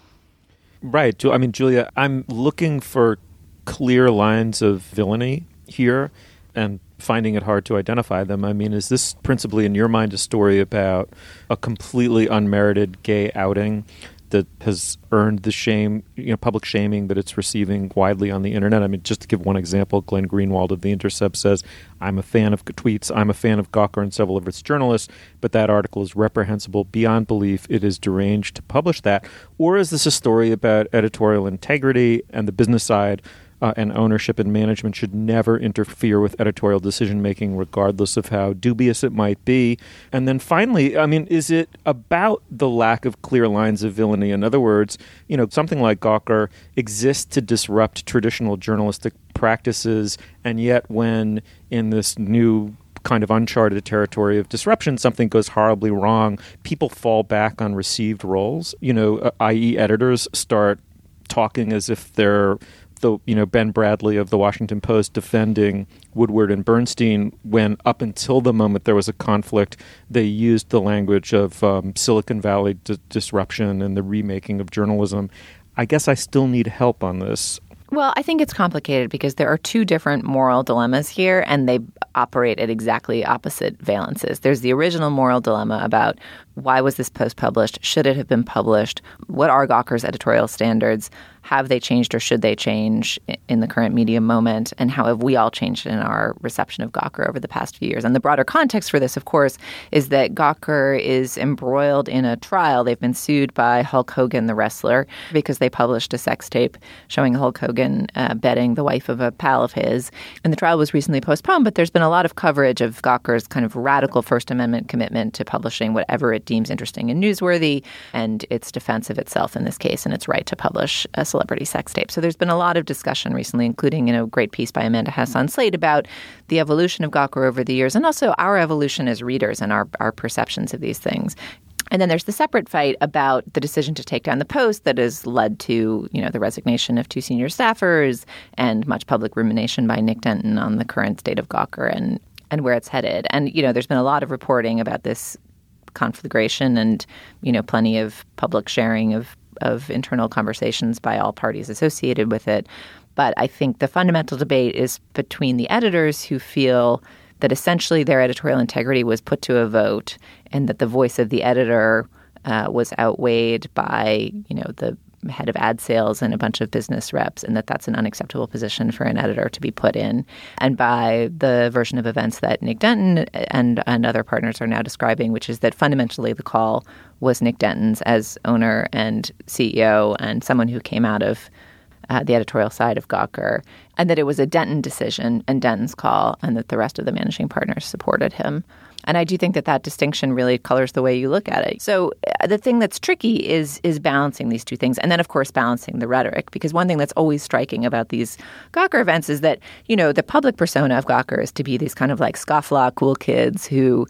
Right. Julia, I'm looking for clear lines of villainy here and finding it hard to identify them. Is this principally, in your mind, a story about a completely unmerited gay outing that has earned the shame, public shaming that it's receiving widely on the internet? Just to give one example, Glenn Greenwald of The Intercept says, I'm a fan of Gawker and several of its journalists, but that article is reprehensible beyond belief. It is deranged to publish that. Or is this a story about editorial integrity and the business side and ownership and management should never interfere with editorial decision-making, regardless of how dubious it might be? And then finally, is it about the lack of clear lines of villainy? In other words, something like Gawker exists to disrupt traditional journalistic practices, and yet when in this new kind of uncharted territory of disruption, something goes horribly wrong, people fall back on received roles, i.e. editors start talking as if they're Ben Bradley of the Washington Post defending Woodward and Bernstein, when up until the moment there was a conflict, they used the language of Silicon Valley disruption and the remaking of journalism. I guess I still need help on this. Well, I think it's complicated because there are two different moral dilemmas here, and they operate at exactly opposite valences. There's the original moral dilemma about why was this post published? Should it have been published? What are Gawker's editorial standards? Have they changed or should they change in the current media moment? And how have we all changed in our reception of Gawker over the past few years? And the broader context for this, of course, is that Gawker is embroiled in a trial. They've been sued by Hulk Hogan, the wrestler, because they published a sex tape showing Hulk Hogan bedding the wife of a pal of his. And the trial was recently postponed, but there's been a lot of coverage of Gawker's kind of radical First Amendment commitment to publishing whatever it deems interesting and newsworthy, and its defense of itself in this case and its right to publish a celebrity sex tape. So there's been a lot of discussion recently, including a great piece by Amanda Hess on Slate about the evolution of Gawker over the years and also our evolution as readers and our perceptions of these things. And then there's the separate fight about the decision to take down the Post that has led to, the resignation of two senior staffers and much public rumination by Nick Denton on the current state of Gawker and where it's headed. And, there's been a lot of reporting about this conflagration and, plenty of public sharing of internal conversations by all parties associated with it. But I think the fundamental debate is between the editors who feel that essentially their editorial integrity was put to a vote and that the voice of the editor was outweighed by, the head of ad sales and a bunch of business reps, and that's an unacceptable position for an editor to be put in. And by the version of events that Nick Denton and other partners are now describing, which is that fundamentally the call was Nick Denton's as owner and CEO and someone who came out of the editorial side of Gawker, and that it was a Denton decision and Denton's call, and that the rest of the managing partners supported him. And I do think that distinction really colors the way you look at it. So the thing that's tricky is balancing these two things. And then, of course, balancing the rhetoric. Because one thing that's always striking about these Gawker events is that, the public persona of Gawker is to be these kind of like scofflaw cool kids who,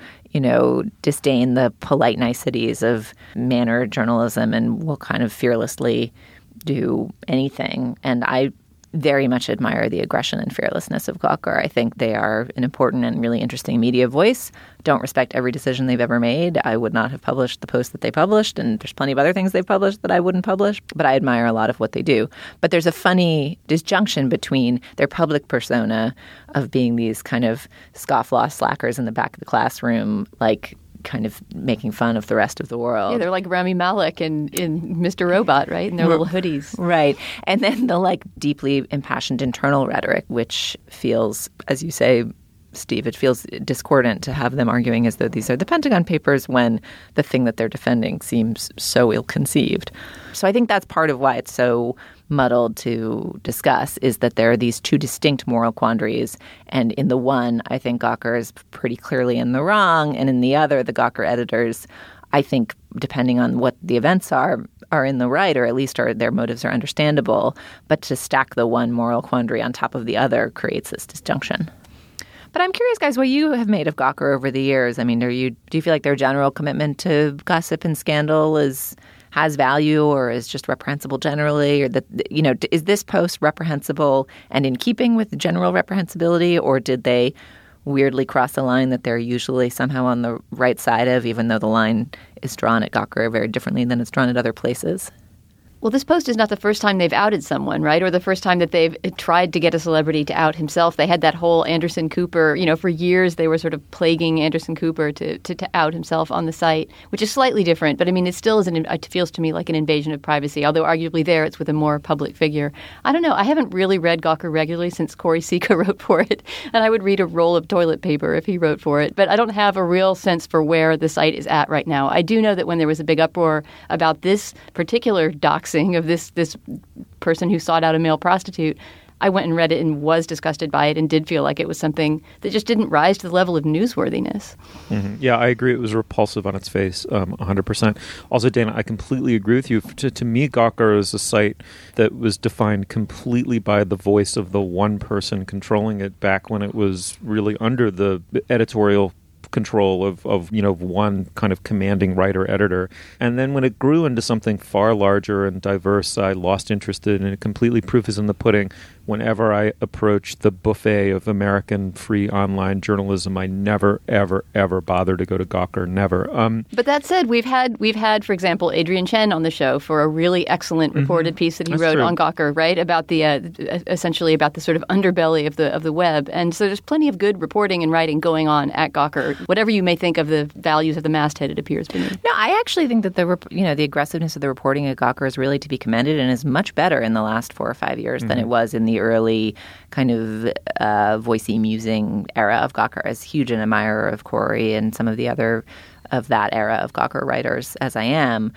disdain the polite niceties of manner journalism and will kind of fearlessly do anything. And I very much admire the aggression and fearlessness of Gawker. I think they are an important and really interesting media voice. Don't respect every decision they've ever made. I would not have published the post that they published, and there's plenty of other things they've published that I wouldn't publish, but I admire a lot of what they do. But there's a funny disjunction between their public persona of being these kind of scofflaw slackers in the back of the classroom, like kind of making fun of the rest of the world. Yeah, they're like Rami Malek in Mr. Robot, right? In their little hoodies. Right. And then the like deeply impassioned internal rhetoric, which feels, as you say, Steve, it feels discordant to have them arguing as though these are the Pentagon Papers when the thing that they're defending seems so ill-conceived. So I think that's part of why it's so muddled to discuss, is that there are these two distinct moral quandaries. And in the one, I think Gawker is pretty clearly in the wrong. And in the other, the Gawker editors, I think, depending on what the events are in the right, or at least their motives are understandable. But to stack the one moral quandary on top of the other creates this disjunction. But I'm curious, guys, what you have made of Gawker over the years. I mean, do you feel like their general commitment to gossip and scandal has value, or is just reprehensible generally? Or that, is this post reprehensible and in keeping with general reprehensibility, or did they weirdly cross a line that they're usually somehow on the right side of, even though the line is drawn at Gawker very differently than it's drawn at other places? Well, this post is not the first time they've outed someone, right? Or the first time that they've tried to get a celebrity to out himself. They had that whole Anderson Cooper, for years they were sort of plaguing Anderson Cooper to out himself on the site, which is slightly different. But I mean, it still it feels to me like an invasion of privacy, although arguably there it's with a more public figure. I don't know. I haven't really read Gawker regularly since Corey Seeka wrote for it. And I would read a roll of toilet paper if he wrote for it. But I don't have a real sense for where the site is at right now. I do know that when there was a big uproar about this particular doxing of this person who sought out a male prostitute, I went and read it and was disgusted by it and did feel like it was something that just didn't rise to the level of newsworthiness. Mm-hmm. Yeah, I agree. It was repulsive on its face, 100%. Also, Dana, I completely agree with you. To me, Gawker is a site that was defined completely by the voice of the one person controlling it back when it was really under the editorial control of one kind of commanding writer-editor. And then when it grew into something far larger and diverse, I lost interest in it. Completely proof is in the pudding. Whenever I approach the buffet of American free online journalism, I never, ever, ever bother to go to Gawker. Never. But that said, we've had, for example, Adrian Chen on the show for a really excellent reported piece that he wrote on Gawker, right? About the essentially about the sort of underbelly of the web. And so there's plenty of good reporting and writing going on at Gawker. Whatever you may think of the values of the masthead, it appears beneath. No, I actually think that the aggressiveness of the reporting at Gawker is really to be commended and is much better in the last 4 or 5 years than it was in the early kind of voicey musing era of Gawker. As huge an admirer of Corey and some of the other of that era of Gawker writers as I am,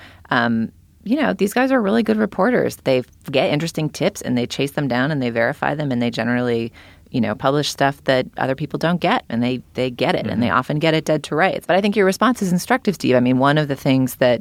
these guys are really good reporters. They get interesting tips and they chase them down and they verify them and they generally publish stuff that other people don't get, and they get it, and they often get it dead to rights. But I think your response is instructive, Steve. I mean, one of the things that,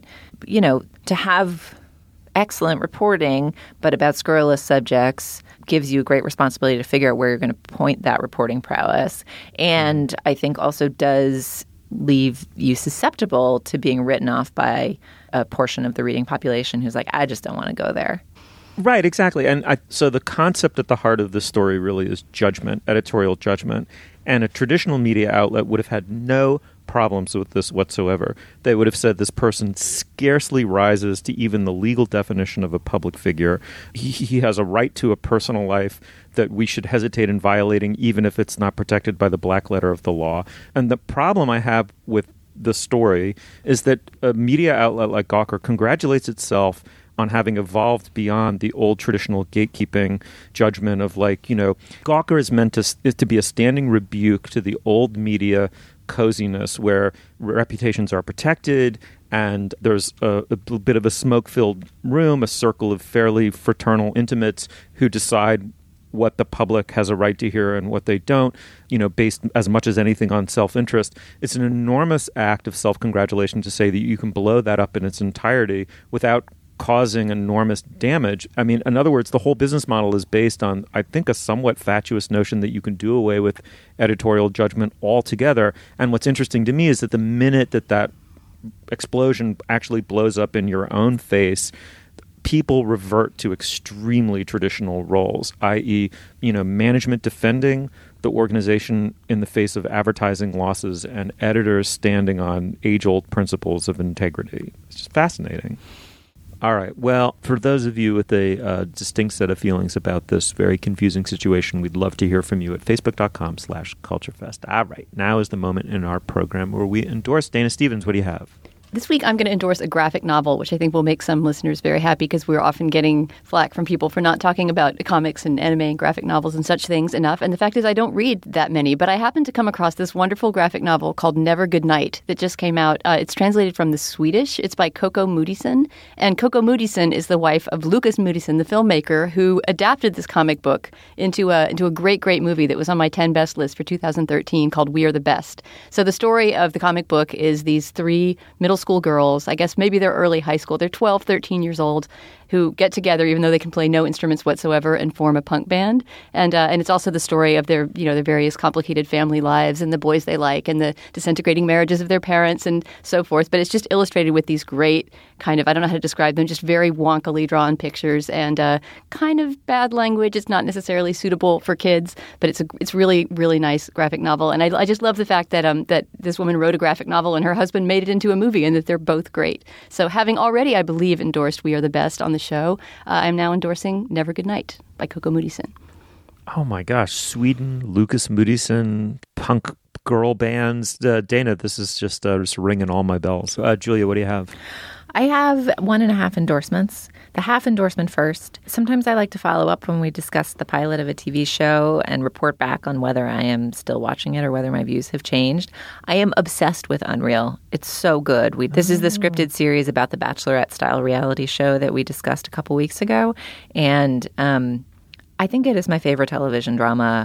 to have excellent reporting, but about scurrilous subjects gives you a great responsibility to figure out where you're going to point that reporting prowess. And I think also does leave you susceptible to being written off by a portion of the reading population who's like, I just don't want to go there. Right, exactly. And so the concept at the heart of this story really is judgment, editorial judgment. And a traditional media outlet would have had no problems with this whatsoever. They would have said this person scarcely rises to even the legal definition of a public figure. He has a right to a personal life that we should hesitate in violating, even if it's not protected by the black letter of the law. And the problem I have with the story is that a media outlet like Gawker congratulates itself on having evolved beyond the old traditional gatekeeping judgment of Gawker is meant to be a standing rebuke to the old media coziness where reputations are protected and there's a bit of a smoke-filled room, a circle of fairly fraternal intimates who decide what the public has a right to hear and what they don't, based as much as anything on self-interest. It's an enormous act of self-congratulation to say that you can blow that up in its entirety without causing enormous damage. I mean, in other words, the whole business model is based on, I think, a somewhat fatuous notion that you can do away with editorial judgment altogether. And what's interesting to me is that the minute that explosion actually blows up in your own face, people revert to extremely traditional roles, i.e., management defending the organization in the face of advertising losses and editors standing on age-old principles of integrity. It's just fascinating. All right. Well, for those of you with a distinct set of feelings about this very confusing situation, we'd love to hear from you at facebook.com/culturefest. All right. Now is the moment in our program where we endorse Dana Stevens. What do you have? This week, I'm going to endorse a graphic novel, which I think will make some listeners very happy because we're often getting flack from people for not talking about comics and anime and graphic novels and such things enough. And the fact is I don't read that many, but I happened to come across this wonderful graphic novel called Never Good Night that just came out. It's translated from the Swedish. It's by Coco Moodysson. And Coco Moodysson is the wife of Lukas Moodysson, the filmmaker, who adapted this comic book into a great, great movie that was on my 10 best list for 2013 called We Are the Best. So the story of the comic book is these three middle school girls, I guess maybe they're early high school, they're 12, 13 years old, who get together even though they can play no instruments whatsoever and form a punk band. And it's also the story of their various complicated family lives and the boys they like and the disintegrating marriages of their parents and so forth. But it's just illustrated with these great kind of, I don't know how to describe them, just very wonkily drawn pictures and kind of bad language. It's not necessarily suitable for kids, but it's really, really nice graphic novel. And I just love the fact that that this woman wrote a graphic novel and her husband made it into a movie and that they're both great. So having already, I believe, endorsed We Are the Best on the show, I'm now endorsing Never Good Night by Coco Moodysson. Oh my gosh, Sweden, Lukas Moodysson, punk girl bands. Dana, this is just ringing all my bells. Julia, what do you have? I have 1.5 endorsements. The half endorsement first. Sometimes I like to follow up when we discuss the pilot of a TV show and report back on whether I am still watching it or whether my views have changed. I am obsessed with Unreal. It's so good. This is the scripted series about the Bachelorette-style reality show that we discussed a couple weeks ago. And I think it is my favorite new television drama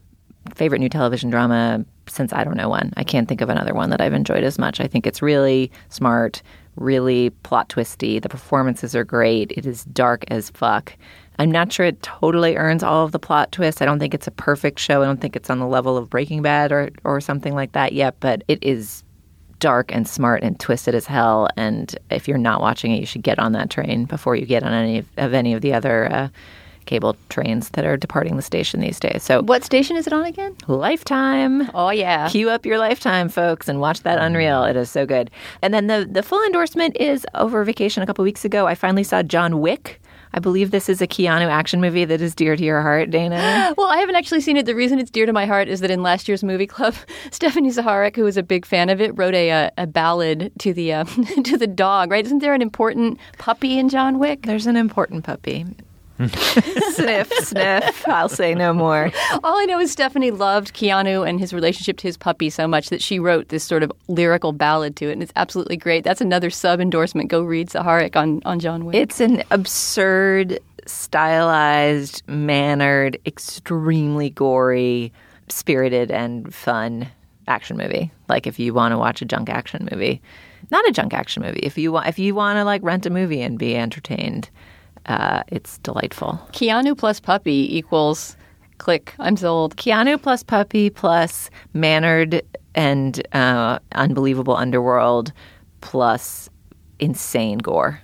since I don't know when. I can't think of another one that I've enjoyed as much. I think it's really smart, really plot twisty. The performances are great. It is dark as fuck. I'm not sure it totally earns all of the plot twists. I don't think it's a perfect show. I don't think it's on the level of Breaking Bad or something like that yet, but it is dark and smart and twisted as hell. And if you're not watching it, you should get on that train before you get on any of the other cable trains that are departing the station these days. So, what station is it on again? Lifetime. Oh, yeah. Cue up your Lifetime, folks, and watch that Unreal. It is so good. And then the full endorsement is over vacation a couple weeks ago. I finally saw John Wick. I believe this is a Keanu action movie that is dear to your heart, Dana. Well, I haven't actually seen it. The reason it's dear to my heart is that in last year's movie club, Stephanie Zaharek, who was a big fan of it, wrote a ballad to the to the dog, right? Isn't there an important puppy in John Wick? There's an important puppy. Sniff, sniff. I'll say no more. All I know is Stephanie loved Keanu and his relationship to his puppy so much that she wrote this sort of lyrical ballad to it, and it's absolutely great. That's another sub-endorsement. Go read Zaharek on John Wick. It's an absurd, stylized, mannered, extremely gory, spirited, and fun action movie. Like if you want to watch a junk action movie. Not a junk action movie. If you want to like rent a movie and be entertained. It's delightful. Keanu plus puppy equals click. I'm sold. Keanu plus puppy plus mannered and unbelievable underworld plus insane gore.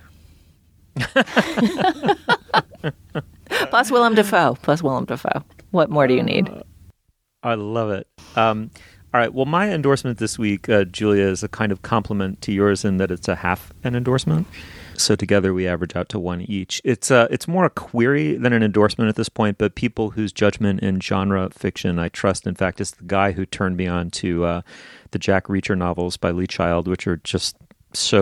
Plus Willem Dafoe. What more do you need? I love it. All right. Well, my endorsement this week, Julia, is a kind of compliment to yours in that it's a half an endorsement. So together we average out to one each. It's more a query than an endorsement at this point, but people whose judgment in genre fiction I trust. In fact, it's the guy who turned me on to the Jack Reacher novels by Lee Child, which are just so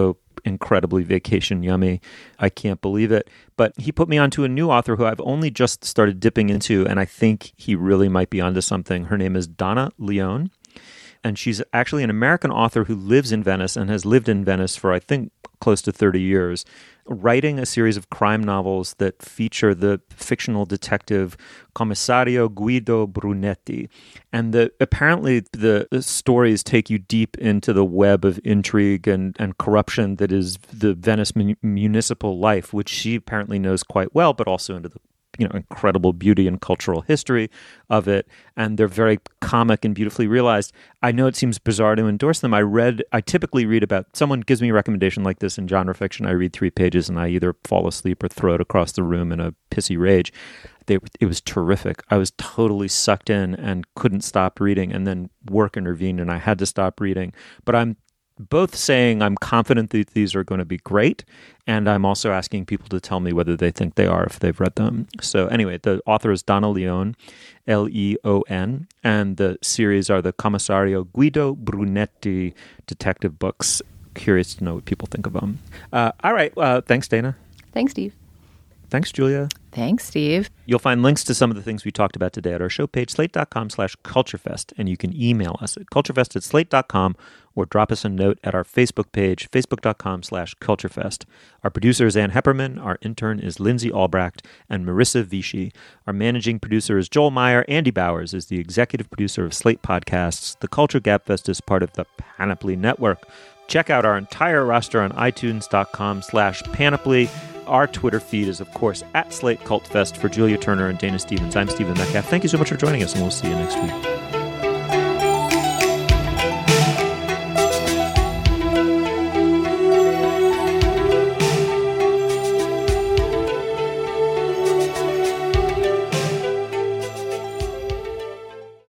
incredibly vacation yummy. I can't believe it. But he put me onto a new author who I've only just started dipping into, and I think he really might be onto something. Her name is Donna Leone, and she's actually an American author who lives in Venice and has lived in Venice for, I think, close to 30 years, writing a series of crime novels that feature the fictional detective Commissario Guido Brunetti. And apparently the stories take you deep into the web of intrigue and corruption that is the Venice municipal life, which she apparently knows quite well, but also into the incredible beauty and cultural history of it. And they're very comic and beautifully realized. I know it seems bizarre to endorse them. I typically read about, someone gives me a recommendation like this in genre fiction. I read 3 pages and I either fall asleep or throw it across the room in a pissy rage. It was terrific. I was totally sucked in and couldn't stop reading, and then work intervened and I had to stop reading. But I'm both saying I'm confident that these are going to be great, and I'm also asking people to tell me whether they think they are if they've read them. So anyway, the author is Donna Leone, Leon, and the series are the Commissario Guido Brunetti detective books. Curious to know what people think of them. All right. Thanks, Dana. Thanks, Steve. Thanks, Julia. Thanks, Steve. You'll find links to some of the things we talked about today at our show page, slate.com/culturefest, and you can email us at culturefest@slate.com or drop us a note at our Facebook page, facebook.com/culturefest. Our producer is Ann Hepperman. Our intern is Lindsay Albrecht and Marissa Vichy. Our managing producer is Joel Meyer. Andy Bowers is the executive producer of Slate Podcasts. The Culture Gabfest is part of the Panoply Network. Check out our entire roster on itunes.com/panoply. Our Twitter feed is, of course, @SlateCultFest. For Julia Turner and Dana Stevens, I'm Stephen Metcalf. Thank you so much for joining us, and we'll see you next week.